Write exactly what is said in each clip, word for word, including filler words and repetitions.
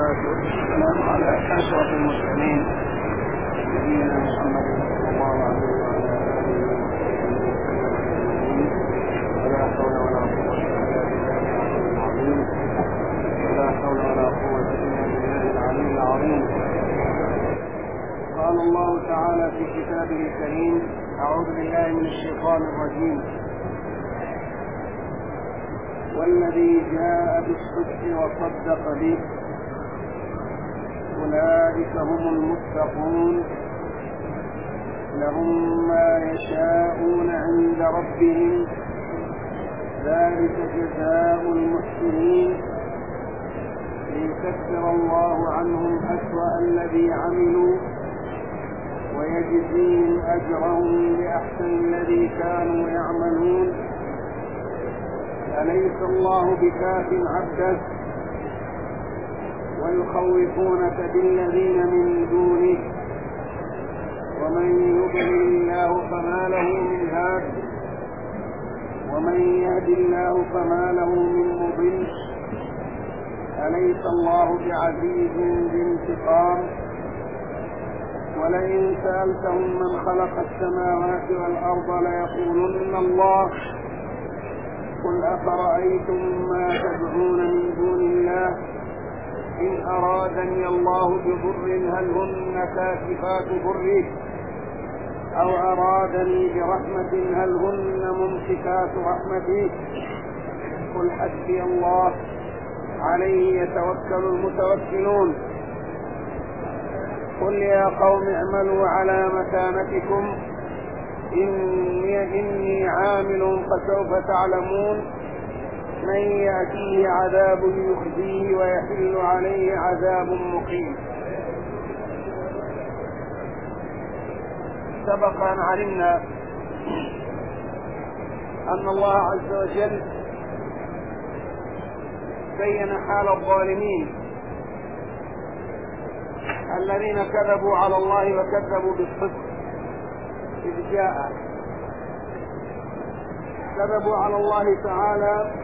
والصلاة والسلام على أشرف المرسلين نبينا محمد صلى الله عليه وعلى آله وصحبه ولا حول ولا قوة إلا بالله العظيم ولا حول ولا قوة إلا بالله العلي العظيم. قال الله تعالى في كتابه الكريم: أعوذ بالله من الشيطان الرجيم: والذي جاء بالصدق وصدق به أولئك هم المتقون لهم ما يشاءون عند ربهم ذلك جزاء المحسنين ليكفر الله عنهم أسوأ الذي عملوا ويجزيهم أجرهم بأحسن الذي كانوا يعملون أليس الله بكاف عبده ويخوفونك بالذين من دونه ومن يضلل الله فما له من هاد ومن يهد الله فما له من مضل أليس الله بعزيز ذي انتقام ولئن سألتهم من خلق السماوات والأرض ليقولن الله قل أفرأيتم ما تدعون من دون الله إن أرادني الله بضر هل هن كاشفات ضره أو أرادني برحمة هل هن ممسكات رحمته قل حسبي الله عليه يتوكل المتوكلون قل يا قوم اعملوا على مكانتكم إني, إني عامل فسوف تعلمون من يأتيه عذاب يخزيه ويحل عليه عذاب مقيم. سبق أن علمنا أن الله عز وجل بين حال الظالمين الذين كذبوا على الله وكذبوا بالصدق إذ جاء. كذبوا على الله تعالى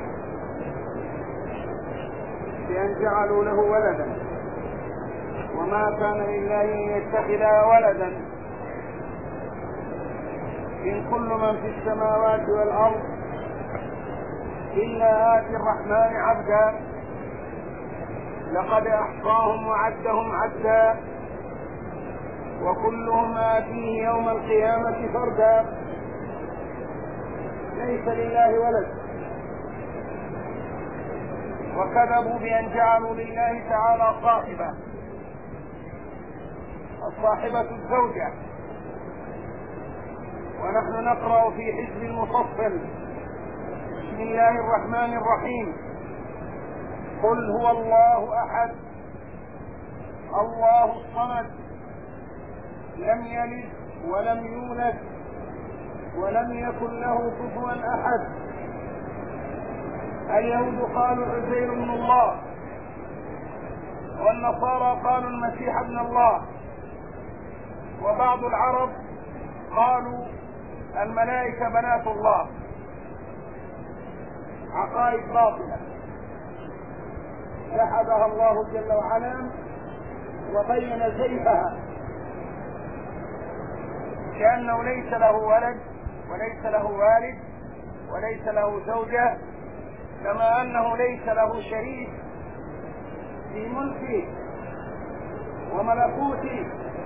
بأن جعلوا له ولدا وما كان لله أن يتخذ ولدا إن كل من في السماوات والأرض إلا آتي الرحمن عبدا لقد أحصاهم وعدهم عدا وكلهم آتيه يوم القيامة فردا. ليس لله ولد وكذبوا بأن جعلوا لله تعالى صاحبة الصاحبة الزوجة. ونحن نقرأ في حزب المفصل بسم الله الرحمن الرحيم: قل هو الله أحد الله الصمد لم يلد ولم يولد ولم يكن له كفوا أحد. اليهود قالوا عزير ابن الله والنصارى قالوا المسيح ابن الله وبعض العرب قالوا الملائكة بنات الله. عقائد باطلة جحدها الله جل وعلا وبين زيفها كأنه ليس له ولد وليس له والد وليس له زوجة كما أنه ليس له شريك في ملكه وملكوته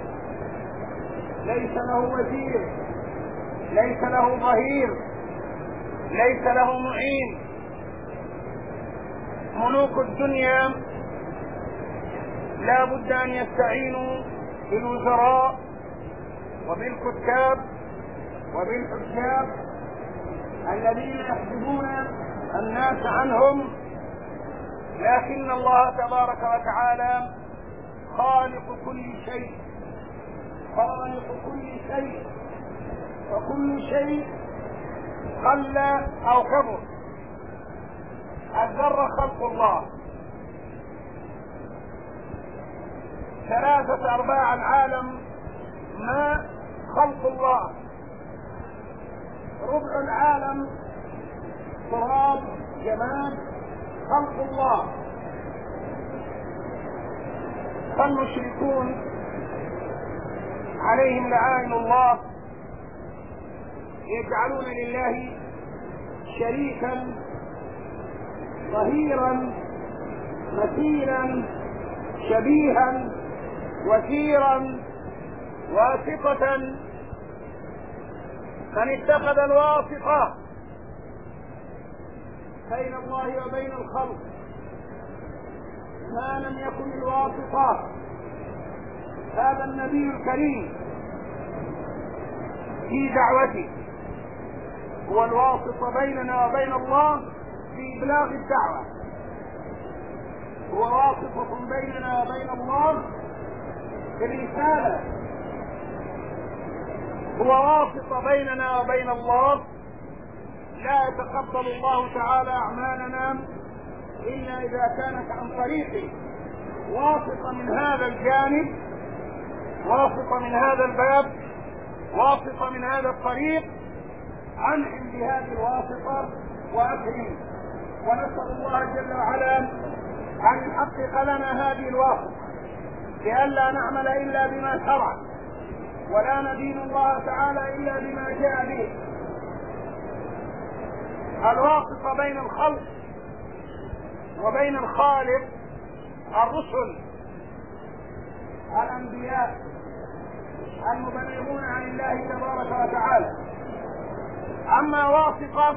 ليس له وزير ليس له ظهير ليس له معين. ملوك الدنيا لا بد أن يستعينوا بالوزراء وبالكتاب وبالحجاب الذين يحجبون الناس عنهم، لكن الله تبارك وتعالى خالق كل شيء خالق كل شيء وكل شيء قل أو كبر. الذرة خلق الله، ثلاثة أرباع العالم ماء خلق الله، ربع العالم تراب جماد خلق الله. فالمشركون عليهم لعائن الله يجعلون لله شريكا ظهيرا مثيلا شبيها وثيرا واثقة. من اتخذ الواسطة بين الله وبين الخلق ما لم يكن الواسطة هذا النبي الكريم في دعوته هو الواسطة بيننا وبين الله في إبلاغ الدعوة، هو واسطة بيننا وبين الله في الرسالة، هو واسطة بيننا وبين الله. لا يتقبل الله تعالى أعمالنا إلا إذا كانت عن طريقه، واسطة من هذا الجانب، واسطة من هذا الباب، واسطة من هذا الطريق. أنعم بهذه الواسطة وأكرم، ونسأل الله جل وعلا أن يحقق لنا هذه الواسطة لئلا نعمل إلا بما شرع، ولا ندين الله تعالى إلا بما جاء به. الواسطة بين الخلق وبين الخالق الرسل الأنبياء المبلغون عن الله تبارك وتعالى. أما واسطة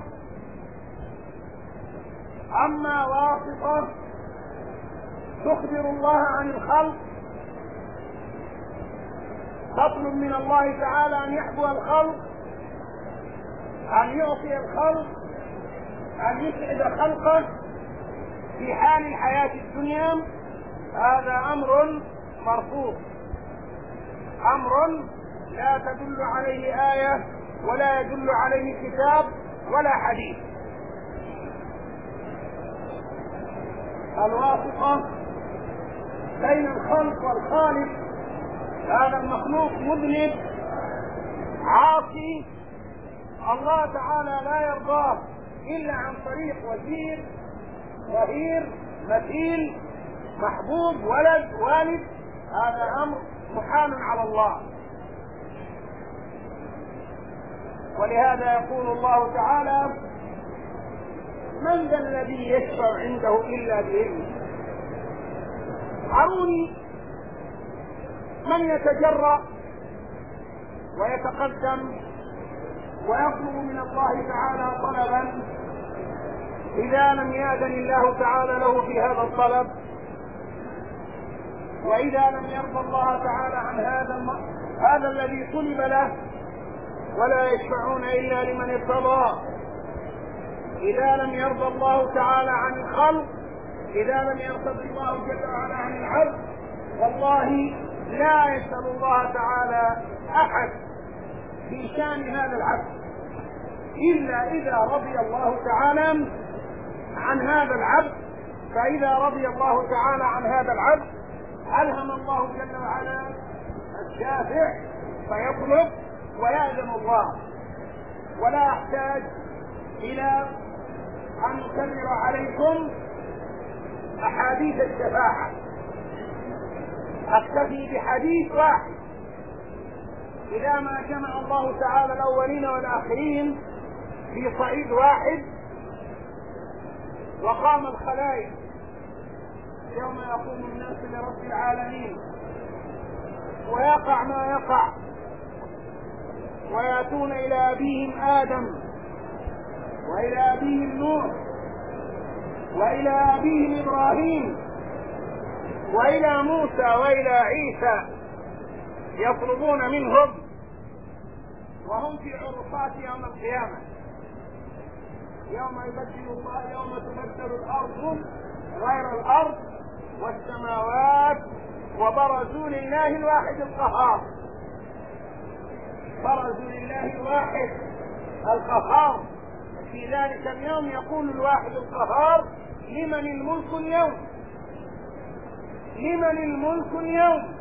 أما واسطة تخبر الله عن الخلق، تطلب من الله تعالى أن يحبو الخلق، أن يعطي الخلق، أن يسعد خلقه في حال الحياة الدنيا. هذا أمر مرفوض، أمر لا تدل عليه آية ولا يدل عليه كتاب ولا حديث. الواسطة بين الخلق والخالق، هذا المخلوق مذنب عاصي الله تعالى لا يرضاه إلا عن طريق وزير ظهير مثيل محبوب ولد والد. هذا أمر محال على الله، ولهذا يقول الله تعالى: من ذا الذي يشفع عنده إلا بإذنه. أروني من يتجرأ ويتقدم ويطلب من الله تعالى طلبا إذا لم يأذن الله تعالى له في هذا الطلب، وإذا لم يرضى الله تعالى عن هذا الم... هذا الذي طلب له. ولا يشفعون إلا لمن ارتضى. إذا لم يرضى الله تعالى عن الخلق، إذا لم يرتضي الله جل وعلا عن العبد، والله لا يسأل الله تعالى أحد في شأن هذا العبد إلا إذا رضي الله تعالى عن هذا العبد. فإذا رضي الله تعالى عن هذا العبد ألهم الله جل وعلا الشافع فيطلب ويأذن الله. ولا أحتاج إلى أن أكرر عليكم أحاديث الشفاعة، أكتفي بحديث واحد. إذا ما جمع الله تعالى الأولين والآخرين في صعيد واحد وقام الخلائق يوم يقوم الناس لرب العالمين، ويقع ما يقع، ويأتون إلى أبيهم آدم وإلى أبيهم نوح وإلى أبيهم إبراهيم وإلى موسى وإلى عيسى، يطلبون منهم وهم في عرفات يوم القيامة، يوم يبدل الله، يوم تبدل الأرض غير الأرض والسماوات، وبرزوا لله الواحد القهار. برزوا لله الواحد القهار. في ذلك اليوم يقول الواحد القهار: لمن الملك اليوم؟ لمن الملك اليوم؟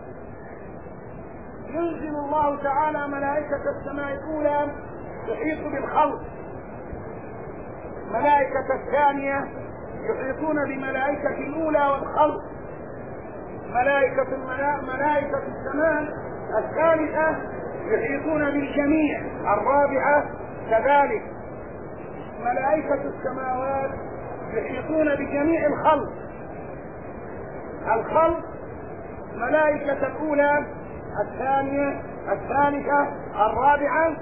ينزل الله تعالى ملائكة السماء الأولى تحيط بالخلق، ملائكة الثانية يحيطون بملائكة الأولى والخلق، ملائكة ملائكة السماء الثالثة يحيطون بالجميع، الرابعة كذلك. ملائكة السماوات يحيطون بجميع الخلق، الخلق ملائكة الأولى الثانية الثالثة الرابعة.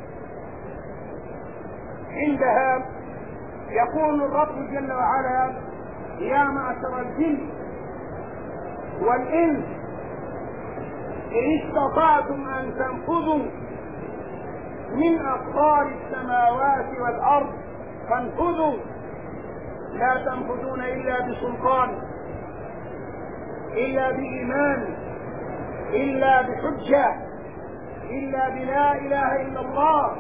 عندها يقول الرب جل وعلا: يا معشر الجن والإنس إن استطعتم أن تنفذوا من أقطار السماوات والأرض فانفذوا لا تنفذون إلا بسلطان، إلا بإيمان، إلا بحجة، إلا بلا إله إلا الله.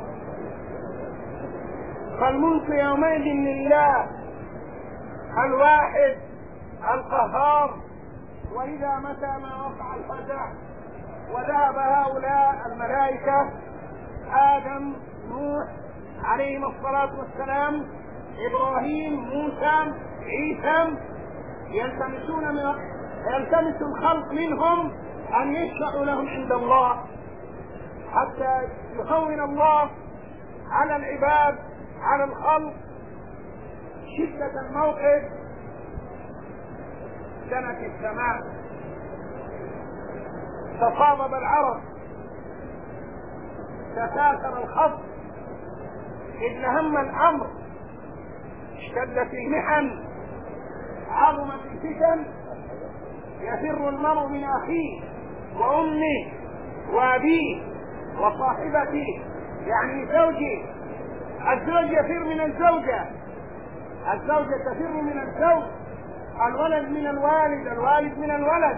فالملك يومئذ لله الواحد القهار. وإذا متى ما وقع الفزع وذهب هؤلاء الملائكة آدم نوح عليهم الصلاة والسلام، إبراهيم، موسى، عيسى، يلتمسون من يلتمس الخلق منهم أن يشفعوا لهم عند الله حتى يهون الله على العباد على الخلق شدة الموقف. دنت السماء، تصابب العرب، تكاثر الخط، إذ هم الأمر، اشتدت المحن، عظمت الفتن، يفر المرء من أخيه وأمه وأبيه وصاحبته، يعني زوجه. الزوج يفر من الزوجة، الزوجة تفر من الزوج، الولد من الوالد، الوالد من الولد.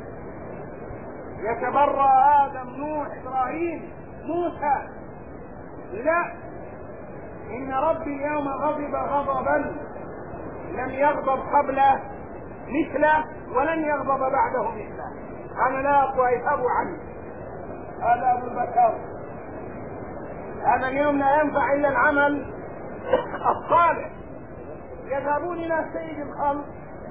يتبرأ آدم، نوح، إبراهيم، موسى. لا، إن ربي اليوم غضب غضبا لم يغضب قبله مثله ولن يغضب بعده مثله. أنا لا أقوى يذهب عنه. هذا أبو البكر. هذا اليوم لا ينفع إلا العمل الصالح. يذهبون إلى سيد الخلق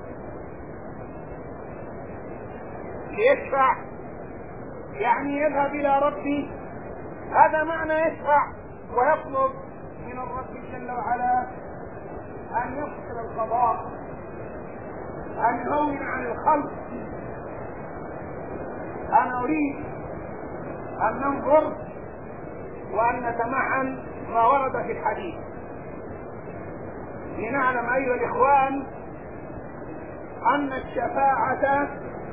ليشفع، يعني يذهب إلى ربي. هذا معنى يشفع، ويطلب من الرب جل وعلا أن يفصل القضاء، أن يهون عن الخلق. أنا أريد أن ننظر وأن نتمعن ما ورد في الحديث لنعلم أيها الإخوان أن الشفاعة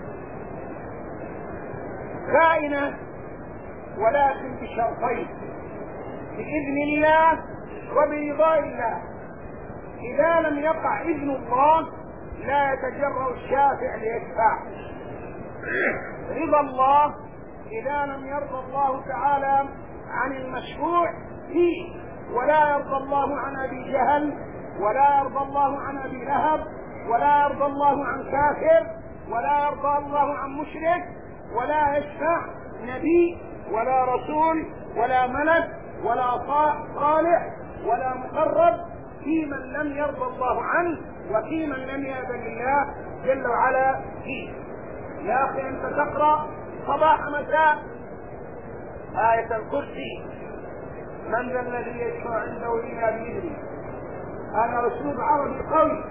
كائنة، ولكن بشرطين: بإذن الله وبرضاء الله. إذا لم يقع إذن الله لا يتجرأ الشافع ليشفع. رضا الله، إذا لم يرضى الله تعالى عن المشفوع فيه، ولا يرضى الله عن أبي جهل، ولا يرضى الله عن أبي لهب، ولا يرضى الله عن كافر، ولا يرضى الله عن مشرك، ولا يشفع نبي ولا رسول ولا ملك ولا صالح ولا مقرب في من لم يرضى الله عنه وفي من لم يأذن الله جل وعلا فيه. يا أخي أنت تقرأ صباح مساء آية الكرسي: من ذا الذي يشفع عنده إلا بإذنه. هذا أسلوب عربي قوي،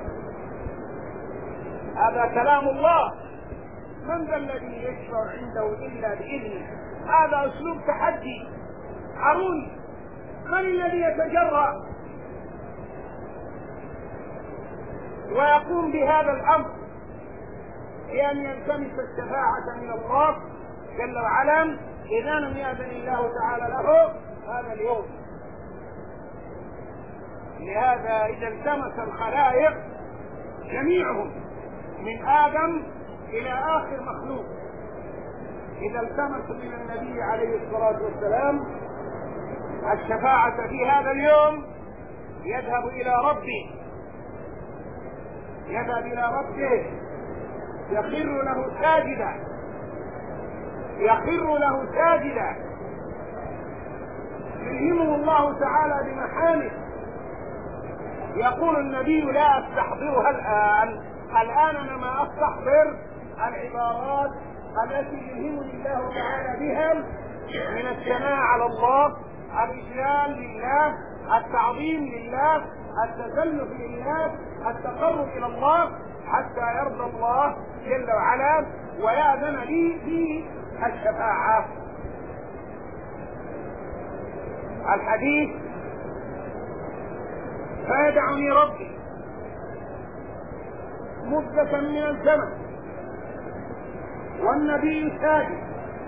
هذا كلام الله. من ذا الذي يشفع عنده إلا بإذنه، هذا أسلوب تحدي عروي. من الذي يتجرأ ويقوم بهذا الأمر بأن يلتمس الشفاعة من الله جل وعلا إذا لم يأذن الله تعالى له هذا اليوم؟ لهذا إذا التمس الخلائق جميعهم من آدم إلى آخر مخلوق، إذا التمس من النبي عليه الصلاة والسلام الشفاعة في هذا اليوم يذهب إلى ربه، يذهب إلى ربه يخر له ساجدا، يخر له ساجدا، يلهمه الله تعالى بمحامد. يقول النبي: لا أستحضرها الآن، الآن أنا ما أستحضر العبارات التي يلهمني الله تعالى بها من الثناء على الله، الإجلال لله، التعظيم لله، التزلف لله، التقرب إلى الله، حتى يرضى الله جل وعلا ويأذن لي في الشفاعة. الحديث: فيدعني ربي مدة من الزمن والنبي ساجد،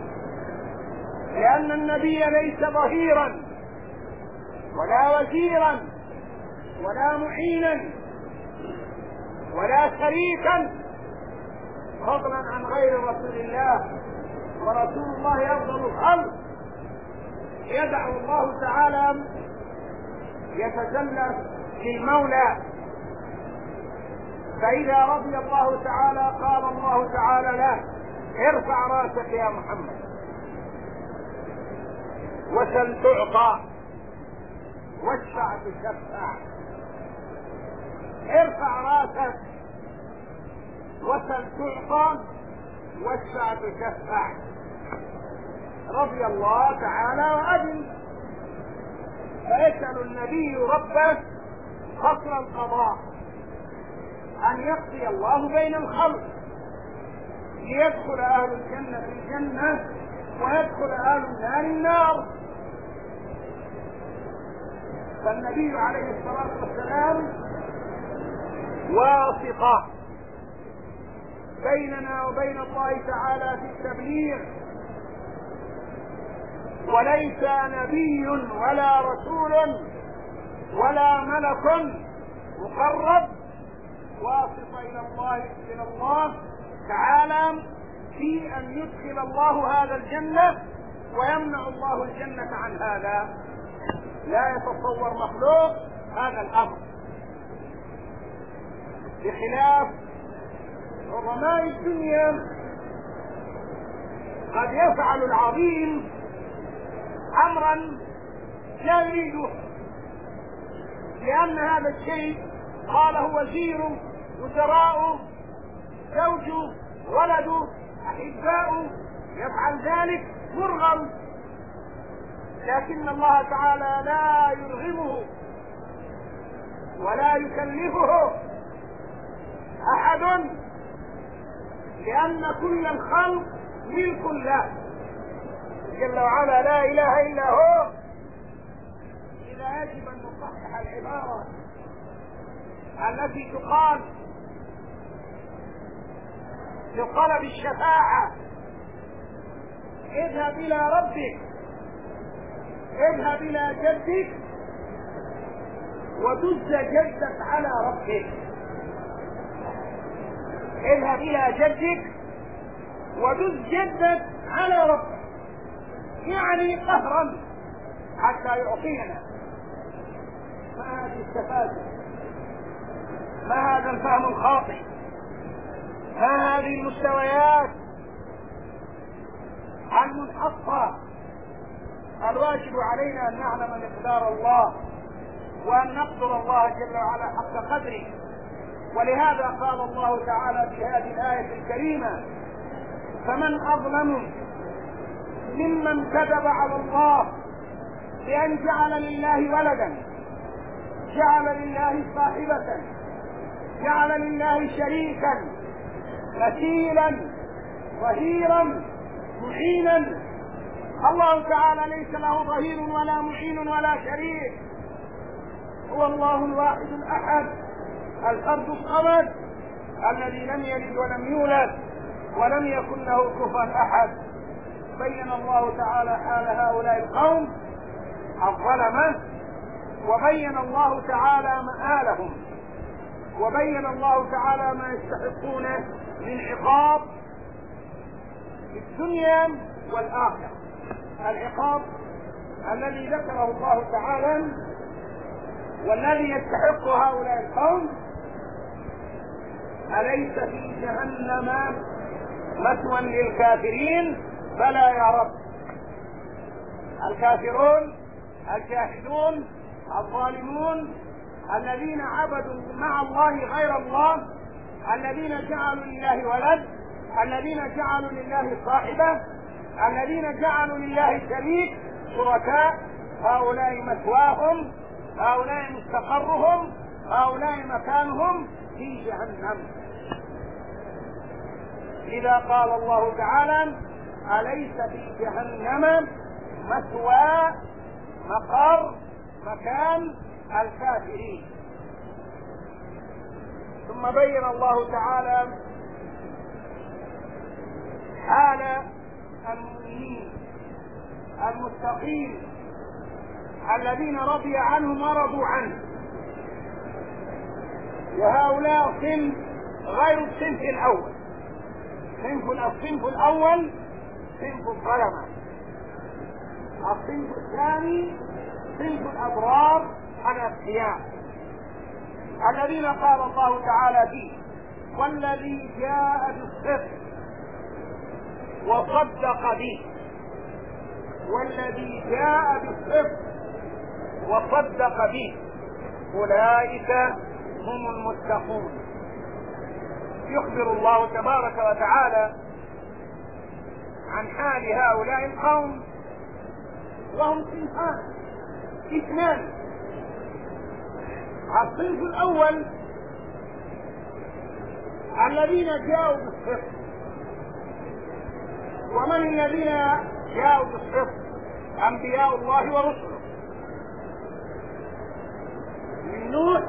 لأن النبي ليس ظهيرا ولا وزيرا ولا معينا ولا شريكا فضلا عن غير رسول الله، ورسول الله أفضل الخلق. يدعو الله تعالى يتسلف للمولى، فإذا رضي الله تعالى قال الله تعالى له: ارفع راسك يا محمد وسل تعطى واشفع تشفع. ارفع راسك وسل تعطى واشفع تشفع. رضي الله تعالى وأذن، فيسأل النبي ربه فصل القضاء أن يقضي الله بين الخلق ليدخل أهل الجنة في الجنة ويدخل أهل النار النار. فالنبي عليه الصلاة والسلام واسطة بيننا وبين الله تعالى في التبليغ، وليس نبي ولا رسول ولا ملك مقرب واسطة إلى الله إلى الله تعالى في أن يدخل الله هذا الجنة ويمنع الله الجنة عن هذا. لا يتصور مخلوق هذا الأمر، بخلاف عظماء الدنيا قد يفعل العظيم أمرا لا يريده، لأن هذا الشيء قاله وزيره وزراؤه زوجه ولده أحباؤه، يفعل ذلك مرغم، لكن الله تعالى لا يرغمه ولا يكلفه أحد، لأن كل الخلق ملك له جل وعلا لا إله إلا هو. إذا يجب أن نصحح العبارة التي تقال لطلب الشفاعة: اذهب إلى ربك، اذهب إلى جدك ودز جدك على ربك. اذهب إلى جدك ودز جدك على ربك، يعني قهرا حتى يعطينا. ما هذه التفاصيل؟ ما هذا الفهم الخاطئ؟ ما هذه المستويات المنحطة؟ الواجب علينا أن نعلم مقدار الله وأن نقدر الله جل وعلا حق قدره. ولهذا قال الله تعالى في هذه الآية الكريمة: فمن أظلم ممن كذب على الله بأن جعل لله ولدا، جعل لله صاحبة، جعل لله شريكا، مثيلا، ظهيرا، معينا. الله تعالى ليس له ظهير ولا معين ولا شريك، هو الله الواحد الأحد الفرد الصمد الذي لم يلد ولم يولد ولم يكن له كفوا أحد. بين الله تعالى حال هؤلاء القوم الظلمة، وبين الله تعالى مآلهم، وبين الله تعالى ما يستحقونه من عقاب في الدنيا والآخرة. العقاب الذي ذكره الله تعالى والذي يستحق هؤلاء القوم: أليس في جهنم مثوى للكافرين؟ فلا يا رب. الكافرون الجاحدون الظالمون الذين عبدوا مع الله غير الله، الذين جعلوا لله ولد، الذين جعلوا لله صاحبة، الذين جعلوا لله شريك شركاء، هؤلاء مثواهم، هؤلاء مستقرهم، هؤلاء مكانهم في جهنم. إذا قال الله تعالى: أليس في جهنم مثوى، مقر، مكان الكافرين. ثم بين الله تعالى حال المؤمنين المتقين الذين رضي عنهم ورضوا عنه، وهؤلاء صنف غير الصنف الأول. صنف الصنف الأول صنف الظلمة، الصنف الثاني صنف الأبرار الأتقياء الذين قال الله تعالى فيه: والذي جاء بالصدق وصدق به، والذي جاء بالصدق وصدق به أولئك هم المتقون. يخبر الله تبارك وتعالى عن حال هؤلاء القوم، وهم صنفان اثنان. الصنف الأول الذين جاءوا بالصدق. ومن الذين جاءوا بالصدق؟ أنبياء الله ورسله، من نوح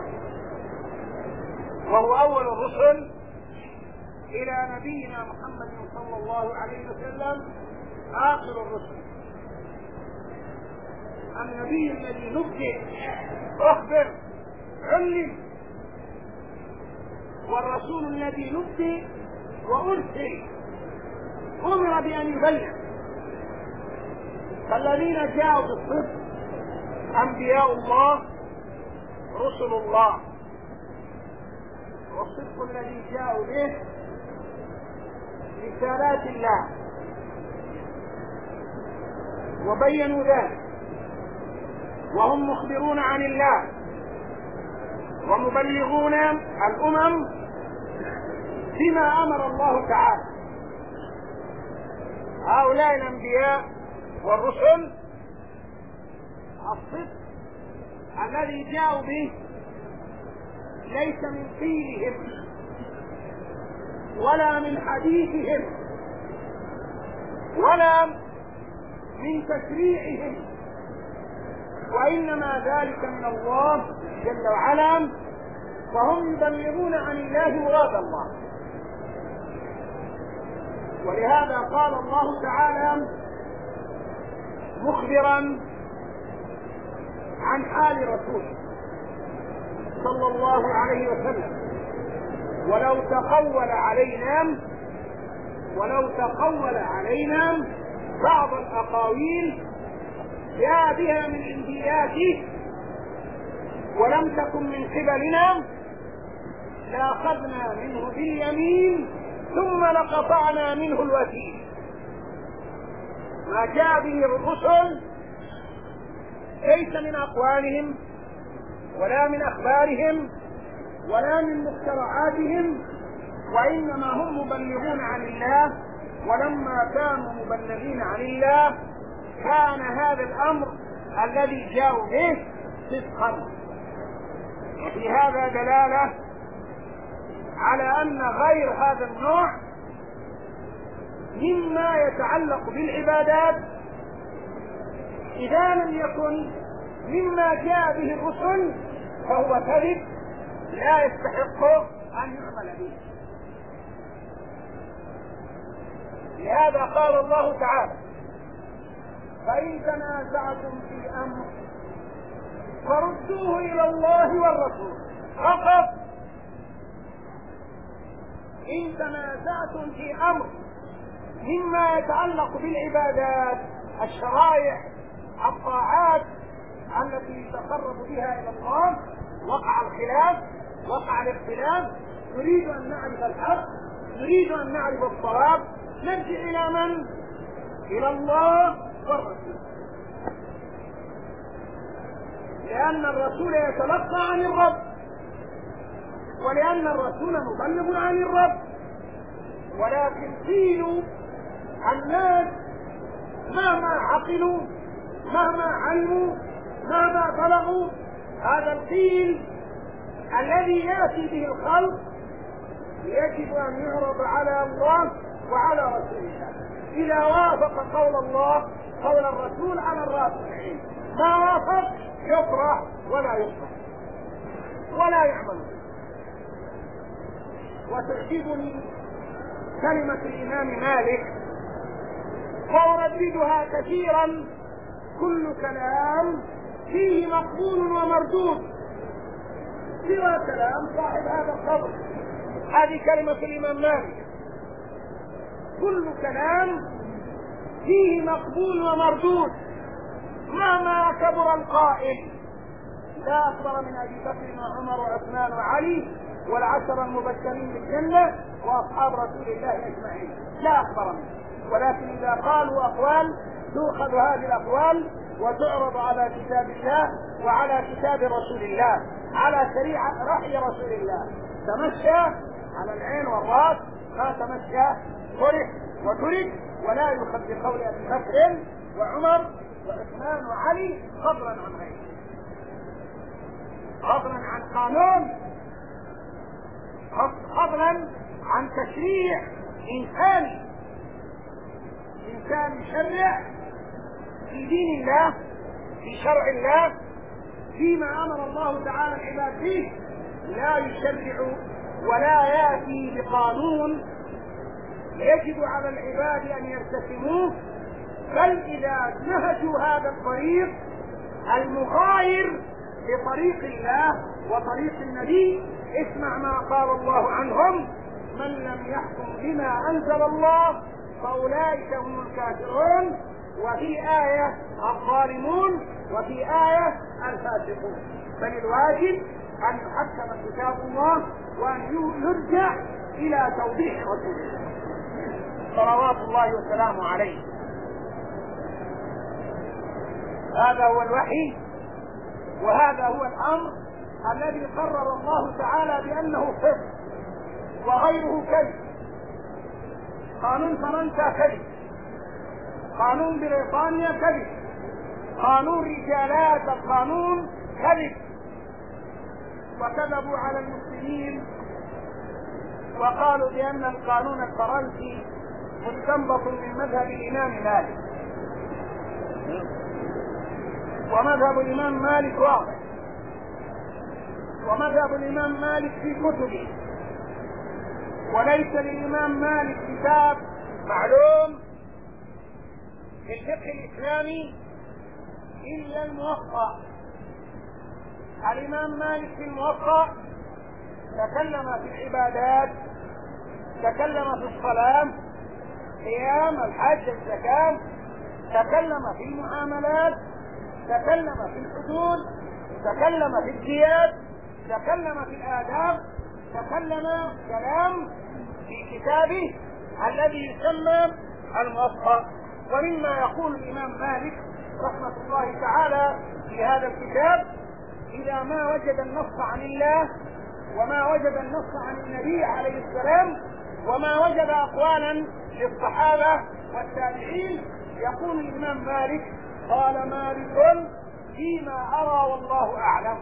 وهو أول الرسل إلى نبينا محمد صلى الله عليه وسلم آخر الرسل، النبي الذي نبئ أخبر علم، والرسول الذي نبئ وأرسل أمر بأن يبلغ. فالذين جاءوا بالصدق أنبياء الله رسل الله، والصدق الذي جاءوا به رسالات الله، وبينوا ذلك، وهم مخبرون عن الله ومبلغون الأمم بما أمر الله تعالى. هؤلاء الأنبياء والرسل الصدق الذي جاءوا به ليس من قيلهم ولا من حديثهم ولا من تشريعهم، وإنما ذلك من الله جل وعلا، وهم يبلغون عن الله مراد الله. ولهذا قال الله تعالى مخبرا عن حال رسوله صلى الله عليه وسلم: ولو تقول علينا ولو تقول علينا بعض الأقاويل جاء بها من عندياته ولم تكن من قبلنا لأخذنا منه باليمين ثم لقطعنا منه الوتين. ما جاء به الرسل ليس من أقوالهم ولا من أخبارهم ولا من مخترعاتهم، وإنما هم مبلغون عن الله. ولما كانوا مبلغين عن الله كان هذا الأمر الذي جاءوا به صدقا. وفي هذا دلالة على أن غير هذا النوع مما يتعلق بالعبادات إذا لم يكن مما جاء به الرسل فهو كذب لا يستحق أن يعمل به. لهذا قال الله تعالى: فإن تنازعتم في أمر فردوه إلى الله والرسول فقط. إن تنازعتم في أمر مما يتعلق بالعبادات، الشرائع، الطاعات التي يتقرب بها إلى الله، وقع الخلاف، وقع الاختلاف، نريد أن نعرف الحق، نريد أن نعرف الصواب، نرجع إلى من؟ إلى الله والرسول، لأن الرسول يتلقى عن الرب، ولأن الرسول مبلغ عن الرب. ولكن قيل الناس مهما عقلوا مهما علموا مهما بلغوا هذا القيل الذي يأتي به الخلق يجب أن يعرض على الله وعلى رسول الله. إذا وافق قول الله قول الرسول على الراسخين، ما وافق يكره ولا يكره ولا يعمل. وتعجبني كلمة الإمام مالك وأرددها كثيرا: كل كلام فيه مقبول ومردود سوى كلام صاحب هذا القبر. هذه كلمة الإمام مالك: كل كلام فيه مقبول ومردود مهما كبر القائل. لا أكبر من أبي بكر وعمر وعثمان وعلي والعشر المبشرين بالجنة وأصحاب رسول الله أجمعين، لا أكبر منه. ولكن إذا قالوا أقوال تؤخذ هذه الأقوال وتعرض على كتاب الله وعلى كتاب رسول الله، على شريعة رحي رسول الله. تمشى على العين والراس، ما تمشى فرح وترك، ولا يؤخذ بقول أبي بكر وعمر وعثمان وعلي فضلا عن غيره، فضلا عن قانون، فضلا عن تشريع إنساني. إنسان يشرع في دين الله، في شرع الله، فيما أمر الله تعالى العباد به، لا يشرع ولا يأتي بقانون يجب على العباد أن يرتكبوه، بل إذا نهجوا هذا الطريق المغاير لطريق الله وطريق النبي، اسمع ما قال الله عنهم: من لم يحكم بما أنزل الله فأولئك هم الكافرون، وفي آية الظالمون، وفي آية الفاسقون. فللواجب أن يحكم كتاب الله وأن يرجع إلى توضيح رسول الله صلوات الله وسلامه عليه. هذا هو الوحي، وهذا هو الأمر الذي قرر الله تعالى بأنه فقه وغيره كذب. قانون فرنسا كذب، قانون بريطانيا كذب، قانون رجالات القانون كذب. وكذبوا على المسلمين وقالوا بأن القانون الفرنسي مستنبط من مذهب الإمام مالك، ومذهب الإمام مالك واضح، ومذهب الإمام مالك في كتبه، وليس للإمام مالك كتاب معلوم في الفقه الإسلامي إلا الموطأ. الإمام مالك في الموطأ تكلم في العبادات، تكلم في الصلاة، صيام، الحج، الزكاة، تكلم في المعاملات، تكلم في الحدود، تكلم في الديات، تكلم في الآداب، تكلم كلام في كتابه الذي يسمى الموطأ. ومما يقول الإمام مالك رحمة الله تعالى في هذا الكتاب: إذا ما وجد النص عن الله، وما وجد النص عن النبي عليه السلام، وما وجد أقوالا للصحابة والتابعين، يقول الإمام مالك: قال مالك فيما أرى والله أعلم.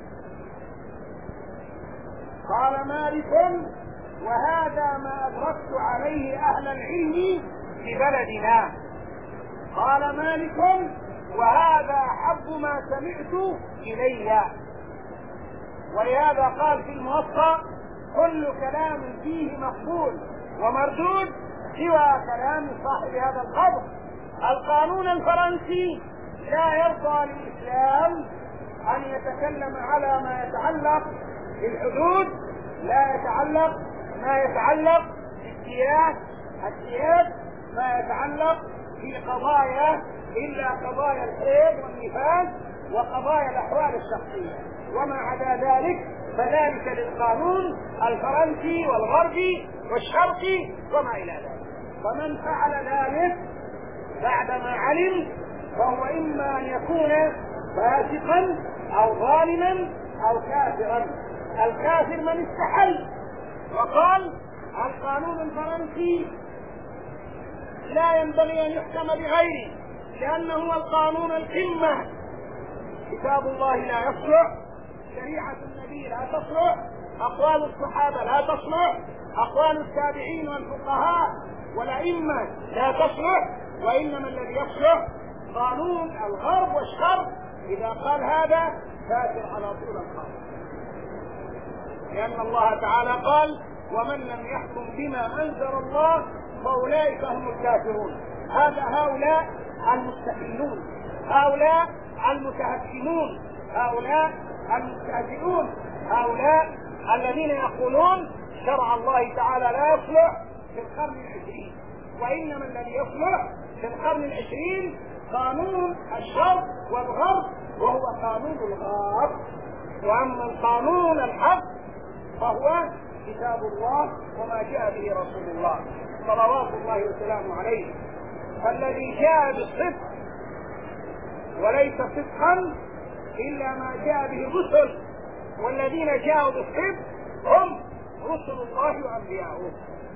قال مالك: وهذا ما أدركت عليه أهل العلم في بلدنا. قال مالك: وهذا أحب ما سمعت إلي. ولهذا قال في الموطأ: كل كلام فيه مقبول ومردود سوى كلام صاحب هذا القبر. القانون الفرنسي لا يرضى للإسلام أن يتكلم على ما يتعلق بالحدود، لا يتعلق ما يتعلق بالديات، الديات ما يتعلق في قضايا إلا قضايا الحيض والنفاس وقضايا الأحوال الشخصية، وما عدا ذلك فذلك للقانون الفرنسي والغربي والشرقي وما إلى ذلك. فمن فعل ذلك بعدما علم فهو إما أن يكون فاسقا أو ظالما أو كافرا. الكافر من استحل وقال القانون الفرنسي لا ينبغي أن يحكم بغيره، لأنه هو القانون القمة. كتاب الله لا يصلح، شريعة النبي لا تصلح، أقوال الصحابة لا تصلح، أقوال التابعين والفقهاء والأئمة لا تصلح، وإنما الذي يصلح قانون الغرب والشرق. إذا قال هذا كافر على طول الخط، لأن الله تعالى قال: ومن لم يحكم بما أنزل الله فأولئك هم الكافرون. هذا هؤلاء المستحيلون، هؤلاء المتهكمون، هؤلاء المستهزئون، هؤلاء الذين يقولون شرع الله تعالى لا يصلح في القرن العشرين، وإنما الذي يصلح في القرن العشرين قانون الشرق والغرب، وهو قانون الغرب. وأما القانون الحق فهو كتاب الله وما جاء به رسول الله صلوات الله وسلامه عليه. فالذي جاء بالصدق وليس صدقا إلا ما جاء به الرسل، والذين جاءوا بالصدق هم رسل الله وأنبياؤه.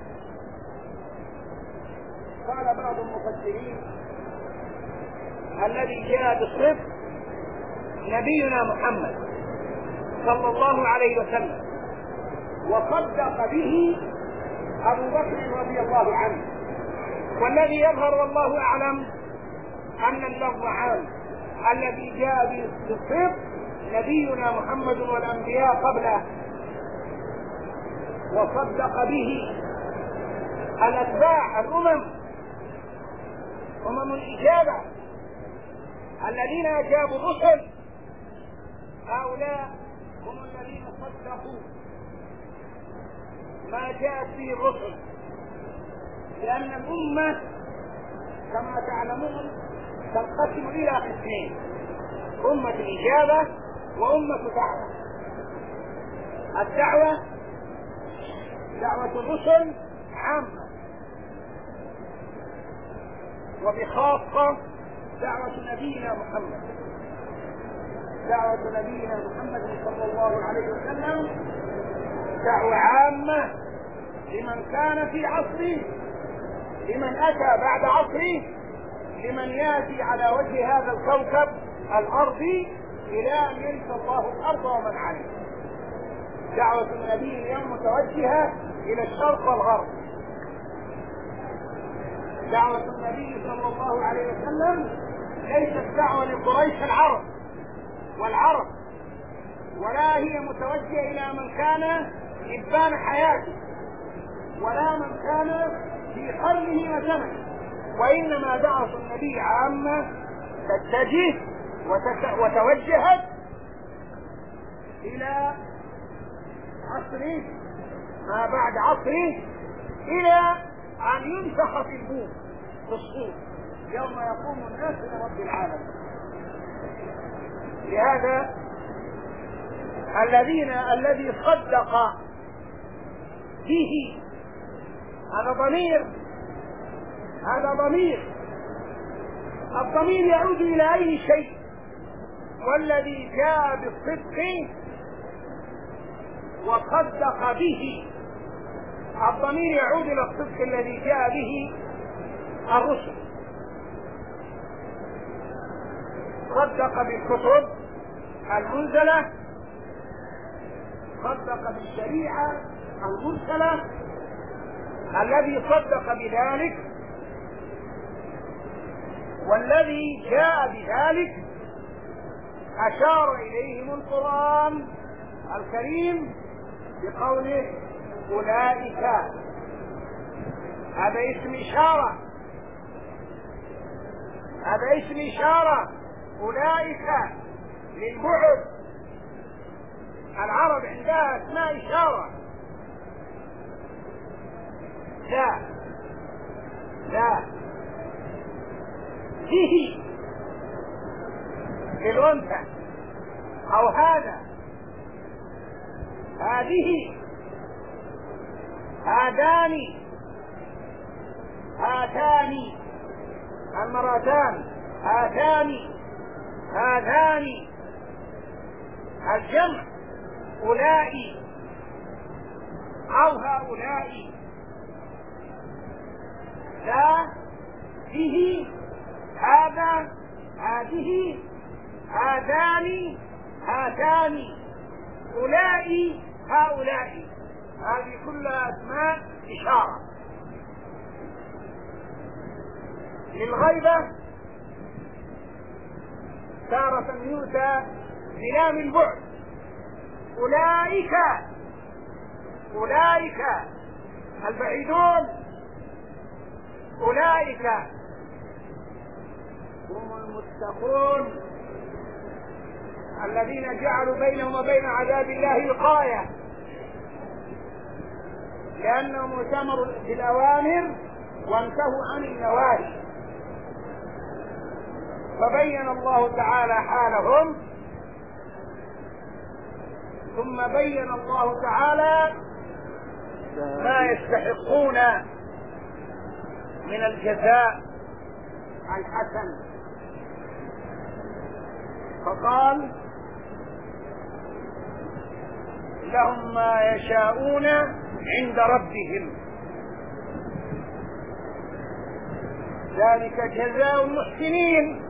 قال بعض المفسرين: الذي جاء بالصدق نبينا محمد صلى الله عليه وسلم، وصدق به أبو بكر رضي الله عنه. والذي يظهر والله أعلم أن اللفظ عام، الذي جاء بالصدق نبينا محمد والأنبياء قبله، وصدق به الأتباع الأمم، أمم الإجابة الذين أجابوا الرسل، هؤلاء هم الذين صدقوا ما جاءت به الرسل. لأن الأمة كما تعلمون تنقسم إلى قسمين: أمة الإجابة وأمة دعوة. الدعوة دعوة الرسل عامة، وبخاصة دعوة نبينا محمد. دعوة نبينا محمد صلى الله عليه وسلم دعوة عامة لمن كان في عصره، لمن أتى بعد عصره، لمن يأتي على وجه هذا الكوكب الأرضي إلى أن يرث الله الأرض ومن عليها. دعوة النبي اليوم متوجهة إلى الشرق والغرب. دعوة النبي صلى الله عليه وسلم ليست دعوة لقريش العرب والعرب، ولا هي متوجهة إلى من كان إبان حياته، ولا من كان في قرنه وزمنه، وإنما دعوة النبي عامة تتجه وتوجهت إلى عصره ما بعد عصره، إلى أن ينفخ في البوق في الصور يوم يقوم الناس لرب العالمين. لهذا الذين الذي صدق به هذا ضمير، هذا ضمير الضمير يعود إلى أي شيء. والذي جاء بالصدق وصدق به، الضمير يعود إلى الصدق الذي جاء به الرسل. صدق بالكتب المنزلة، صدق بالشريعة المرسلة. الذي صدق بذلك والذي جاء بذلك أشار إليهم القرآن الكريم بقوله أولئك. هذا اسم إشارة، هذا اسم إشارة. أولئك للبعد. العرب عندها اسماء إشارة. لا لا به للأنثى، أو هذا، هذه، هذان، هاتان المراتان، هاتان، هذان الجمع، أولئك أو هؤلاء فيه هذا، هذه، هذان، هاتان، أولئك، هؤلاء، هذه كلها أسماء إشارة. للغيبة تارة يؤتى بلام البعد، أولئك، أولئك البعيدون، أولئك هم المتقون الذين جعلوا بينهم وبين عذاب الله وقاية، لأنهم ائتمروا بالأوامر وانتهوا عن النواهي. فبين الله تعالى حالهم، ثم بين الله تعالى ما يستحقون من الجزاء الحسن، فقال لهم ما يشاءون عند ربهم، ذلك جزاء المحسنين،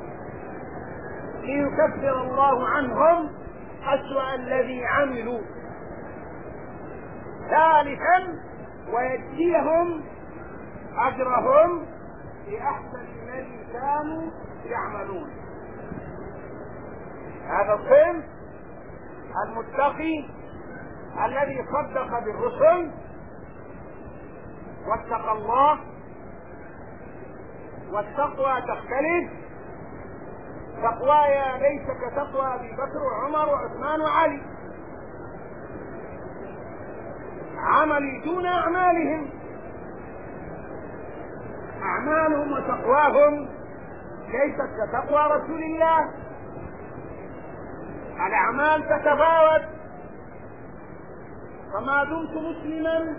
ليكفر الله عنهم أسوأ الذي عملوا، ثالثا ويجزيهم أجرهم بأحسن الذي كانوا يعملون. هذا الصنف المتقي الذي صدق بالرسل واتقى الله، والتقوى تختلف، تقواي ليس كتقوى أبي بكر وعمر وعثمان وعلي، عملي دون أعمالهم، أعمالهم وتقواهم ليست كتقوى رسول الله، الأعمال تتفاوت، فما دمت مسلما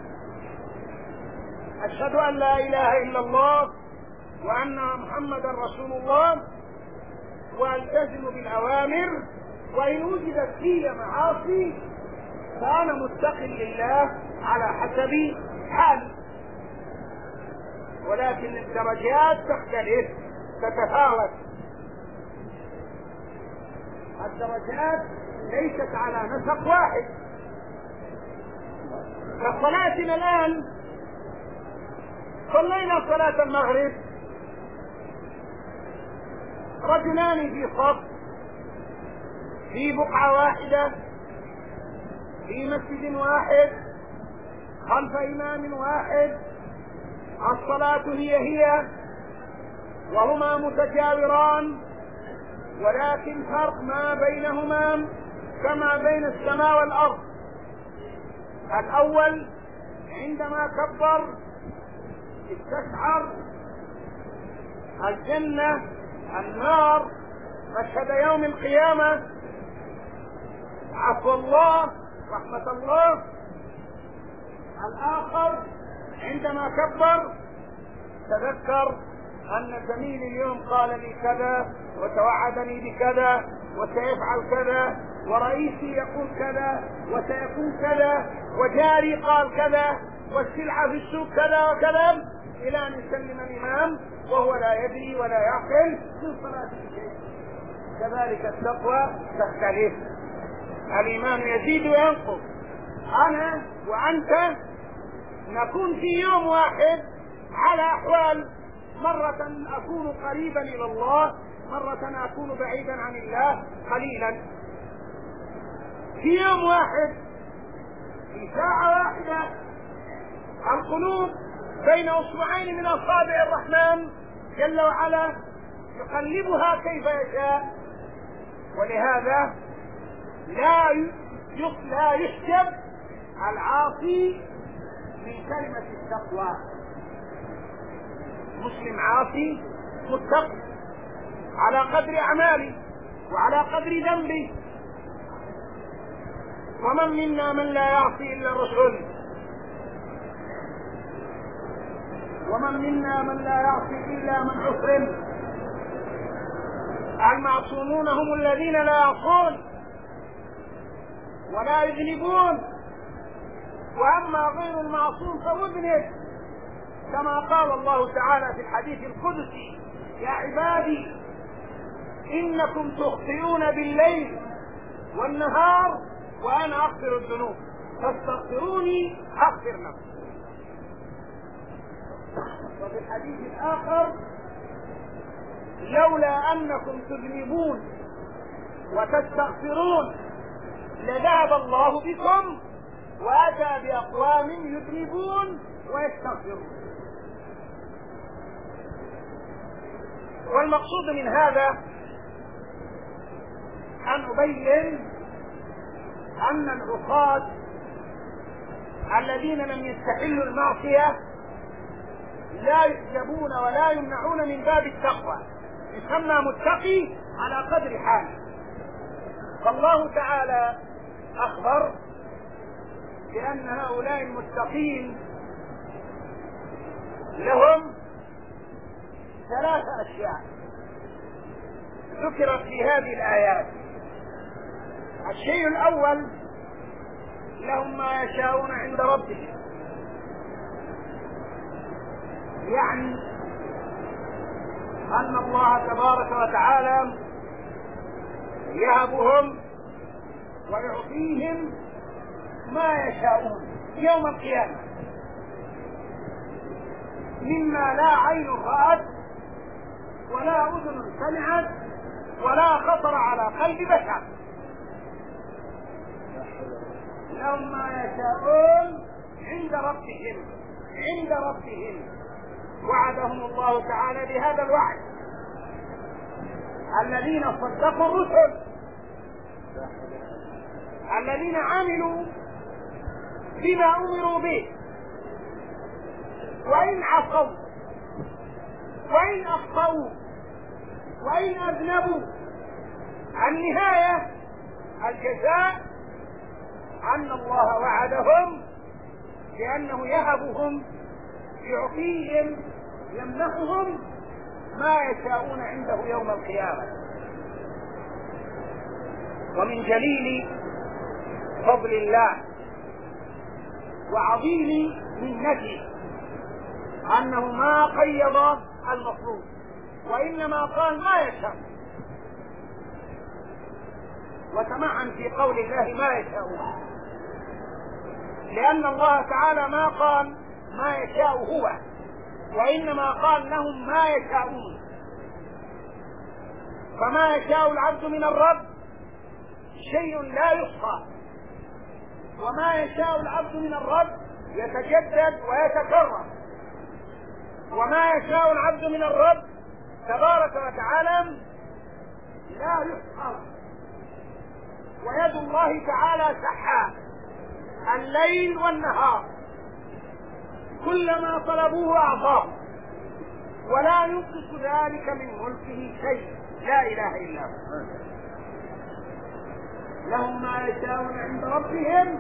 أشهد أن لا إله إلا الله وأن محمدا رسول الله والتزم بالأوامر، وإن وجدت في معاصي فأنا متقي لله على حسب حالي، ولكن الدرجات تختلف تتفاوت، الدرجات ليست على نسق واحد. كصلاتنا الآن، صلينا صلاة المغرب رجلان في صف في بقعة واحدة في مسجد واحد خلف إمام واحد، الصلاة هي هي وهما متجاوران، ولكن فرق ما بينهما كما بين السماء والأرض. الأول عندما كبر استشعر الجنة النار مشهد يوم القيامة عفو الله رحمة الله. الآخر عندما كبر تذكر أن زميلي اليوم قال لي كذا وتوعدني بكذا وسيفعل كذا، ورئيسي يقول كذا وسيكون كذا، وجاري قال كذا، والسلعة في السوق كذا وكذا، إلى أن يسلم الإمام وهو لا يدري ولا يعقل من صلاته شيء. كذلك التقوى تختلف، الإيمان يزيد وينقص. أنا وأنت نكون في يوم واحد على أحوال، مرة أكون قريبا إلى الله، مرة أكون بعيدا عن الله قليلا. في يوم واحد، في ساعة واحدة، القلوب بين أصبعين من أصابع الرحمن جل وعلا يقلبها كيف يشاء، ولهذا لا لا يحجب العاصي من كلمة التقوى. مسلم عاصي متقي على قدر أعماله وعلى قدر ذنبه، ومن منا من لا يعصي إلا الرسول، ومن منا من لا يعصي إلا من عصم. المعصومون هم الذين لا يعصون ولا يذنبون، وأما غير المعصوم فمذنب، كما قال الله تعالى في الحديث القدسي: يا عبادي إنكم تخطئون بالليل والنهار وأنا أغفر الذنوب فاستغفروني أغفر لكم. وفي الحديث الآخر: لولا أنكم تذنبون وتستغفرون لذهب الله بكم وأتى بأقوام يذنبون ويستغفرون. والمقصود من هذا أن أبين أن العصاة الذين لم يستحلوا المعصية لا يحجبون ولا يمنعون من باب التقوى، يسمى متقي على قدر حاله. فالله تعالى أخبر بأن هؤلاء المتقين لهم ثلاث أشياء ذكرت في هذه الآيات. الشيء الأول: لهم ما يشاءون عند ربهم، يعني أن الله تبارك وتعالى يهبهم ويعطيهم ما يشاءون يوم القيامة مما لا عين رأت ولا أذن سمعت ولا خطر على قلب بشر. لهم ما يشاءون عند ربهم عند ربهم وعدهم الله تعالى بهذا الوعد الذين صدقوا الرسل الذين عملوا بما أمروا به، وإن عصوا وإن أخطأوا وإن أذنبوا النهاية الجزاء أن الله وعدهم بأنه يهبهم يعطيهم يمنحهم ما يشاءون عنده يوم القيامة. ومن جليل فضل الله وعظيم منته أنه ما قيض المطلوب وإنما قال ما يشاء، وتمعن في قول الله ما يشاءون، لأن الله تعالى ما قال ما يشاء هو وإنما قال لهم ما يشاءون. فما يشاء العبد من الرب شيء لا يحصى، وما يشاء العبد من الرب يتجدد ويتكرر، وما يشاء العبد من الرب تبارك وتعالى لا يحصى. ويد الله تعالى سحاء الليل والنهار، كلما طلبوه أعطاه ولا ينقص ذلك من ملكه شيء، لا إله إلا هو. لهم ما يشاءون عند ربهم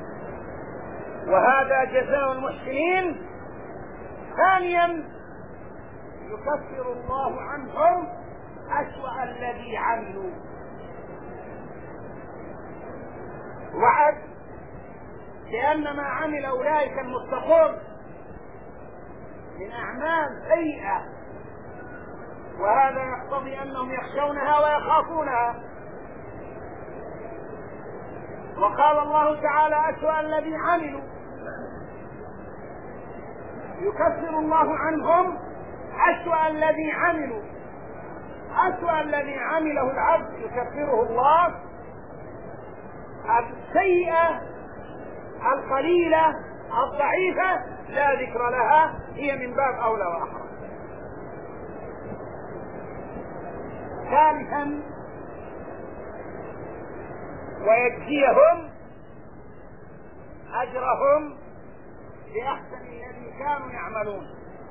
وهذا جزاء المحسنين. ثانيا: يكفر الله عنهم أسوأ الذي عملوا. وعد لأن ما عمل أولئك المتقون من أعمال سيئة، وهذا يقتضي أنهم يخشونها ويخافونها. وقال الله تعالى: أسوأ الذي عملوا. يكفر الله عنهم أسوأ الذي عملوا. أسوأ الذي عمله العبد يكفره الله. السيئة القليلة الضعيفة لا ذكر لها هي من باب أولى وأحرى. ثالثا: ويجزيهم أجرهم بأحسن الذي كانوا يعملون.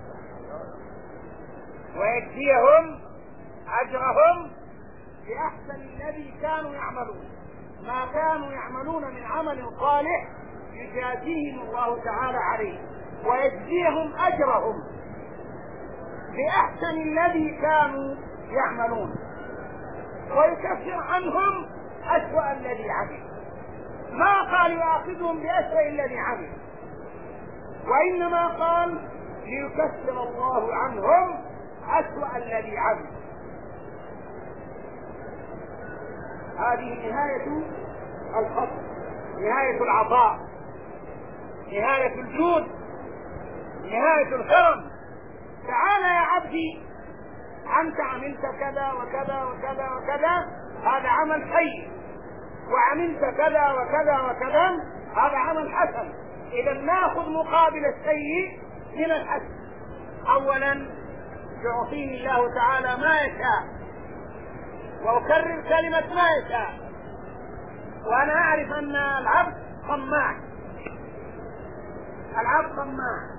ويجزيهم أجرهم بأحسن الذي كانوا يعملون. ما كانوا يعملون من عمل صالح يجازيهم الله تعالى عليه، ويجزيهم أجرهم بأحسن الذي كانوا يعملون، ويكفر عنهم أسوأ الذي عمل. ما قال يؤاخذهم بأسوأ الذي عمل، وإنما قال ويكفر الله عنهم أسوأ الذي عمل. هذه نهاية الفضل، نهاية العطاء، نهاية الجود، نهاية الكرم. تعال يا عبدي، أنت عملت كذا وكذا وكذا وكذا، هذا عمل سيء، وعملت كذا وكذا وكذا، هذا عمل حسن. إذا ناخذ مقابل السيء من الحسن. أولا يعطيني الله تعالى ما يشاء، وأكرر كلمة ما يشاء، وأنا أعرف أن العبد طماع، العبد طماع.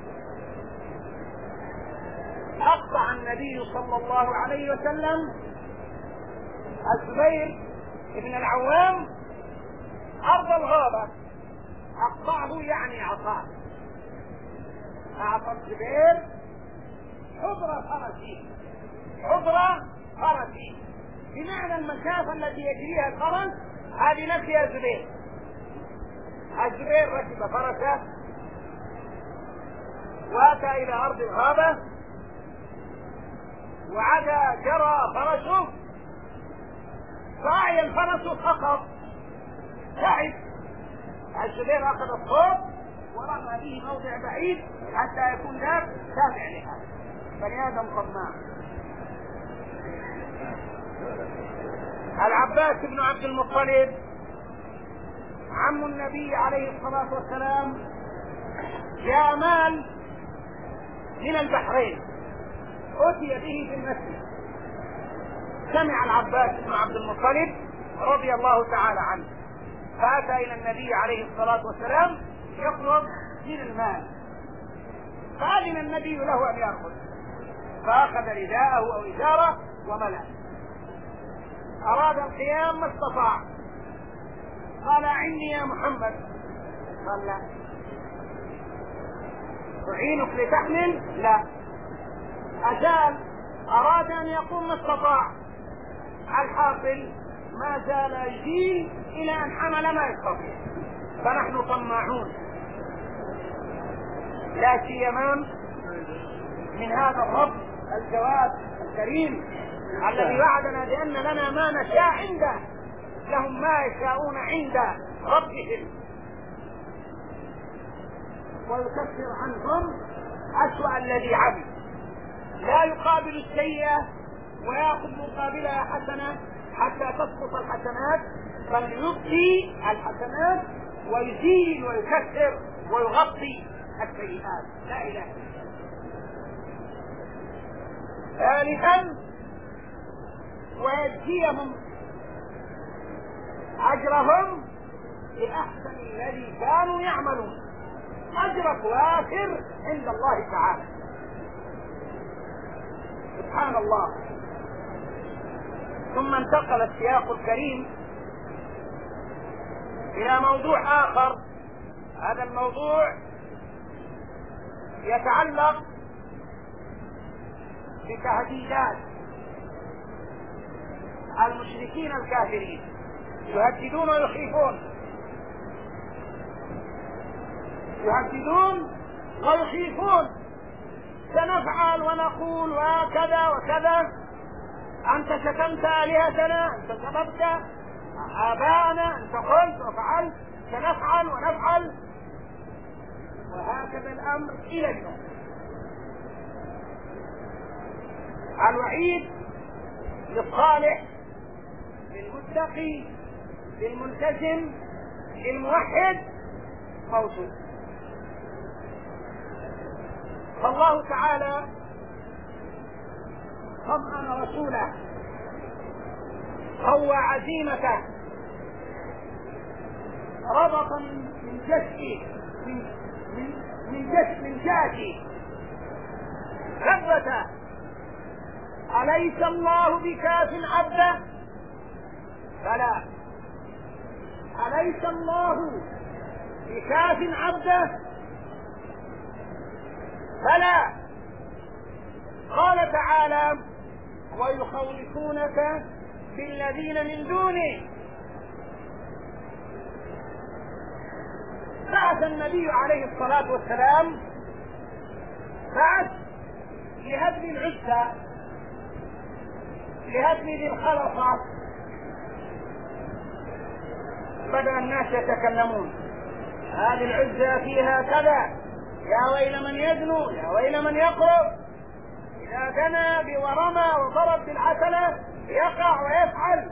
أقطع النبي صلى الله عليه وسلم الزبير بن العوام أرض الغابة، أقطعه يعني عطاه، أعطى الزبير حضرة فرسي، حضرة فرسي بمعنى المسافة التي يجريها الفرس، هذه نفسها الزبير. الزبير ركب فرسه واتى إلى أرض الغابة، وعدا جرى فرسه، فأعيا الفرس سقط، تعب. الزبير أخذ الصوت ورمى به موضع بعيد حتى يكون ذاك سامع لها. بني آدم طماع. العباس بن عبد المطلب عم النبي عليه الصلاة والسلام جاء مال من البحرين، أتي به في المسجد. سمع العباس بن عبد المطلب رضي الله تعالى عنه، فأتى إلى النبي عليه الصلاة والسلام يطلب من المال، فأذن النبي له أن يأخذ، فأخذ رداءه أو إزاره وملأ. أراد القيام ما استطاع، قال أعني يا محمد، قال لا. أعينك لتحمل؟ لا. أزال، أراد أن يقوم ما استطاع. الحاصل ما زال يزيل إلى أن حمل ما يستطيع. فنحن طماعون، لا سيما من هذا الرب الجواد الكريم الذي وعدنا بأن لنا ما نشاء عنده، لهم ما يشاءون عند ربهم، ويكفر عنهم أسوأ الذي عمل. لا يقابل السيئة ويأخذ مقابلها حسنة حتى تسقط الحسنات، بل يبقي الحسنات ويزيل ويكسر ويغطي السيئات. لا إله إلا الله. ثالثا ويجزيهم أجرهم بأحسن الذي كانوا يعملون. أجرك وافر عند الله تعالى، سبحان الله. ثم انتقل السياق الكريم إلى موضوع آخر. هذا الموضوع يتعلق بتهديدات المشركين الكافرين، يهددون ويخيفون، يهددون ويخيفون، سنفعل ونقول وكذا وكذا، أنت شتمت آلهتنا، أنت سببت آباءنا، أنت قلت وفعلت، سنفعل ونفعل، وهكذا الأمر إلى اليوم. الوعيد للصالح، للمتقي، للملتزم، للموحد موجود. فالله تعالى طمأن رسوله، قوى عزيمته، ربط من جسده من من من جسد من جاته، ثبت: أليس الله بكاف عبده؟ بلى. أليس الله بكاف عبده؟ بلى. قال تعالى: ويخوفونك بالذين من دونه. بعث النبي عليه الصلاة والسلام لهدم العزة، لهدم ذي الخلصة، بدأ الناس يتكلمون هذه العزة فيها كذا، يا ويل من يزنو، يا ويل من يقرب، إذا زنى ورمى وضرب بالعسلة يقع ويفعل.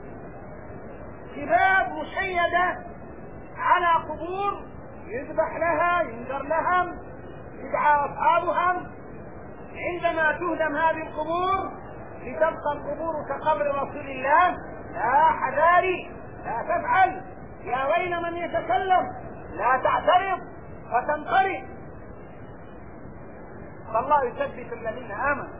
شباب مشيدة على قبور يذبح لها، ينذر لهم، يدعى أصحابهم. عندما تهدم هذه القبور لتبقى القبور كقبر رسول الله، لا حذاري، لا تفعل، يا ويل من يتكلم، لا تعترض وتنقرض. فالله يثبت الذين آمنوا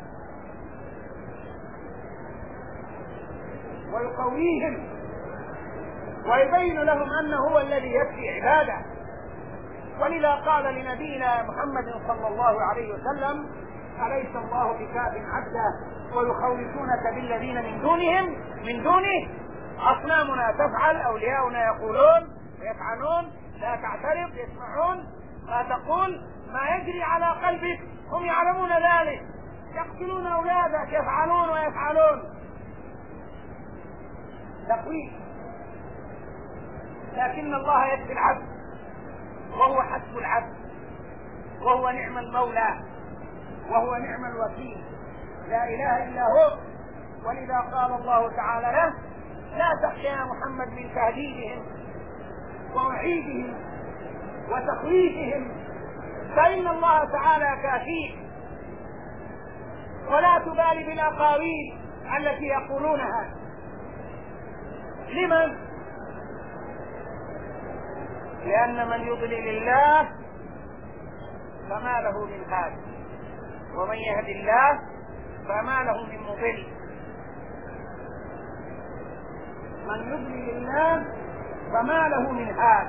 ويقويهم ويبين لهم أنه هو الذي يكفي عباده. ولذا قال لنبينا محمد صلى الله عليه وسلم: أليس الله بكاف عبده ويخوفونك بالذين من دونهم من دونه. أصنامنا تفعل، أولياؤنا يقولون ويفعلون، لا تعترض، يسمعون ما تقول، ما يجري على قلبك، هم يعلمون ذلك، يقتلون أولادك، يفعلون ويفعلون. تقويم. لكن الله يكفي العبد، وهو حسب العبد، وهو نعم المولى، وهو نعم الوكيل، لا إله إلا هو. ولذا قال الله تعالى له: لا تخشى يا محمد من تهديدهم ووعيدهم وتخويفهم، فإن الله تعالى كافيك، ولا تبالي بالأقاويل التي يقولونها. لمن؟ لأن من يضلل الله فما له من هاد، ومن يهد الله فما له من مضل. من يضلل الله فما له من هاد،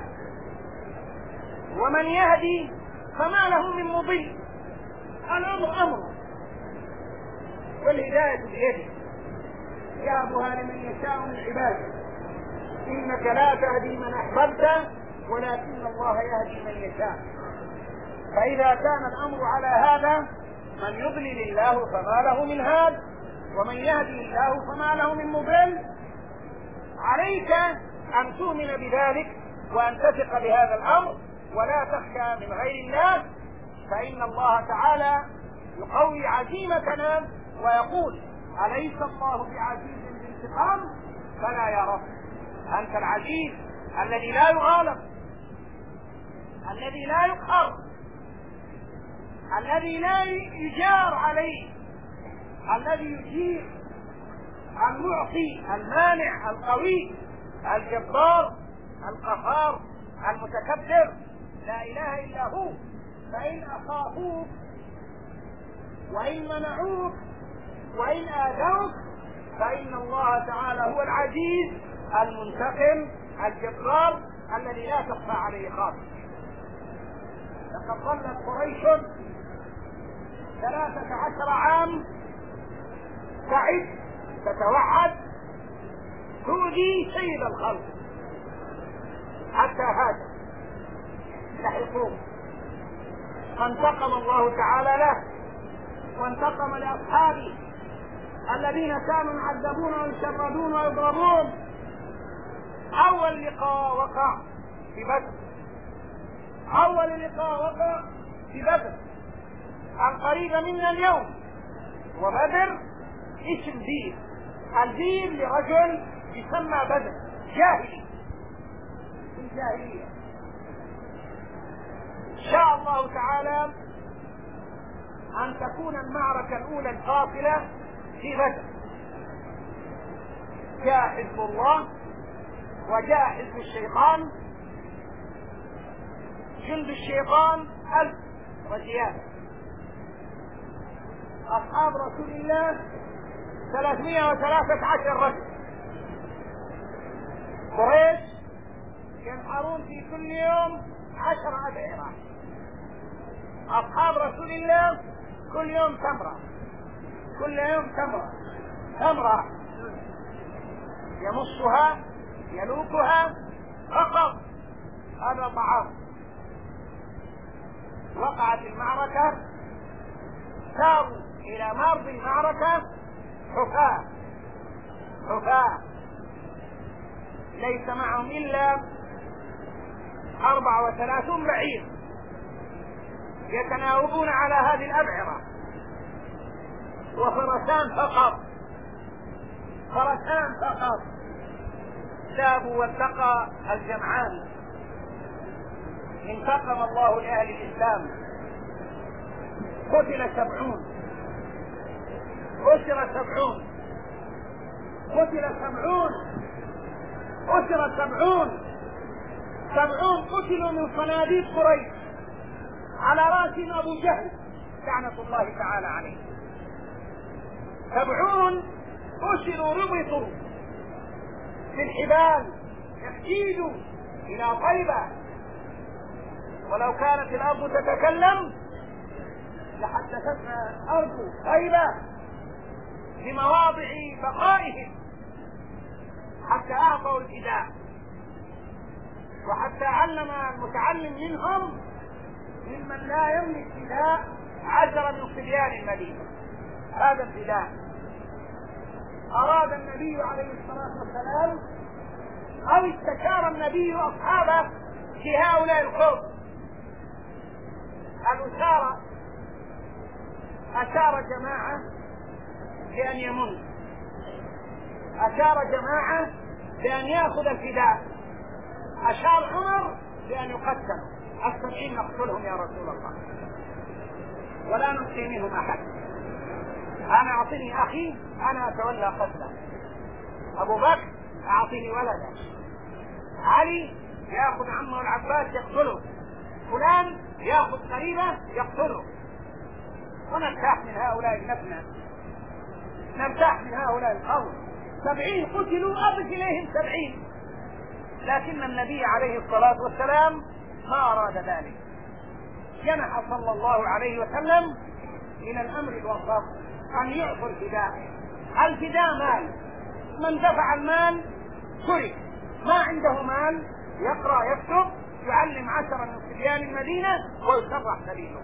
ومن يهدي فما له من مضل. الأمر أمره والهداية بيده، يهبها لمن يشاء من عباده. إنك لا تهدي من أحببت ولكن الله يهدي من يشاء. فإذا كان الأمر على هذا، من يضلل الله فما له من هاد، ومن يهدي الله فما له من مضل. عليك أن تؤمن بذلك وأن تثق بهذا الأمر، ولا تخشى من غير الله، فإن الله تعالى يقوي عزيمتنا ويقول: أليس الله بعزيز بانتقام؟ فلا يا رب، أنت العزيز الذي لا يغالب، الذي لا يقهر، الذي لا يجار عليه، الذي يجير، المعطي، المانع، القوي، الجبار، القهار، المتكبر، لا إله إلا هو. فإن أخافوك وإن منعوك وإن آذوك فإن الله تعالى هو العزيز المنتقم الجبار الذي لا تخفى عليه خافية. لقد ظلت قريش ثلاثة عشر عام تعد، تتوعد، تؤذي سيد الخلق حتى هذا لحقوه، فانتقم الله تعالى له وانتقم لأصحابه الذين كانوا يعذبون ويشردون ويضربون. أول لقاء وقع في بدر، أول لقاء وقع في بدر القريب منا اليوم. وبدر اسم دين، الدين لرجل يسمى بدر، جاهلي في الجاهلية. إن شاء الله تعالى أن تكون المعركة الأولى الفاصلة في بدر. جاء حزب الله وجاء حزب الشيطان، جند الشيطان ألف وزيادة، أصحاب رسول الله ثلاثمائة وثلاثة عشر رجل. قريش ينحرون في كل يوم عشر أبعرة، أصحاب رسول الله كل يوم تمرة، كل يوم تمرة تمرة يمصها يلوكها فقط، هذا طعام. وقعت المعركة، ساروا إلى مرض المعركة حفاة حفاة ليس معهم إلا أربع وثلاثون بعير يتناوبون على هذه الأبعرة، وفرسان فقط فرسان فقط ذابوا والتقى الجمعان. انتقم الله لأهل الإسلام، قتل سبعون أسر سبعون قتل سبعون أسر سبعون سبعون قتلوا من صناديق قريش، على رأسهم أبو جهل لعنة الله تعالى عليه. سبعون أسروا ربطوا في الحبال يحتيجوا إلى طيبة، ولو كانت الأرض تتكلم لحدثتنا أرض طيبة بمواضع بقائهم، حتى أعطوا الفداء، وحتى علم المتعلم منهم ممن لا يملك فداء عشرة من صبيان المدينة هذا الفداء. أراد النبي عليه الصلاة والسلام أو استشار النبي أصحابه في هؤلاء القوم. الأسارة أشار جماعة بأن يمن، أشار جماعة بأن يأخذ الفداء، أشار عمر بأن يقتل. السبعين نقتلهم يا رسول الله ولا ننسي منهم أحد، أنا أعطني أخي أنا أتولى قتله، أبو بكر أعطني ولده، علي يأخذ عمه العباس يقتله، فلان يأخذ قريبه يقتله، ونرتاح من هؤلاء النفنة، نرتاح من هؤلاء القوم. سبعين قتلوا أبت إليهم سبعين، لكن النبي عليه الصلاة والسلام ما أراد ذلك، جنح صلى الله عليه وسلم إلى الأمر الوسط أن يعطوا الفداء. الفداء مال، من دفع المال ترك، ما عنده مال يقرأ يكتب يعلم عشرة من صبيان المدينة ويشرح سبيله.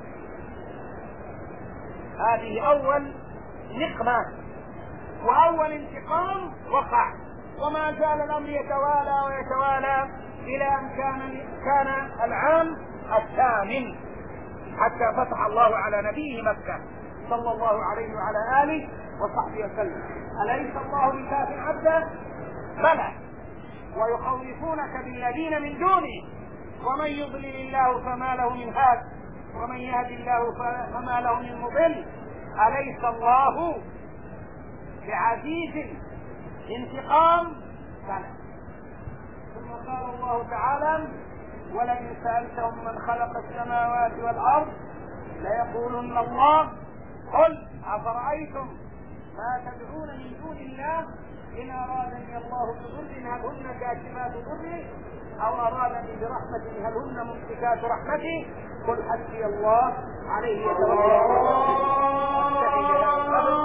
هذه أول نقمة وأول انتقام وقع، وما زال الأمر يتوالى ويتوالى إلى أن كان كان العام الثامن حتى فتح الله على نبيه مكة صلى الله عليه وعلى آله وصحبه وسلم. أليس الله بكاف عبده؟ بلى، ويخوفونك بالذين من دونه ومن يضلل الله فما له من هاد ومن يهد الله فما له من مضل. أليس الله بعزيز انتقام؟ بلى. ثم قال الله تعالى ولئن سألتهم من خلق السماوات والأرض ليقولن الله قل أفرأيتم ما تدعون من دون الله إن أرادني الله بضر هل هن كاشفات ضره أو أرادني برحمة هل هن ممسكات رحمته قل حسبي الله عليه يتوكل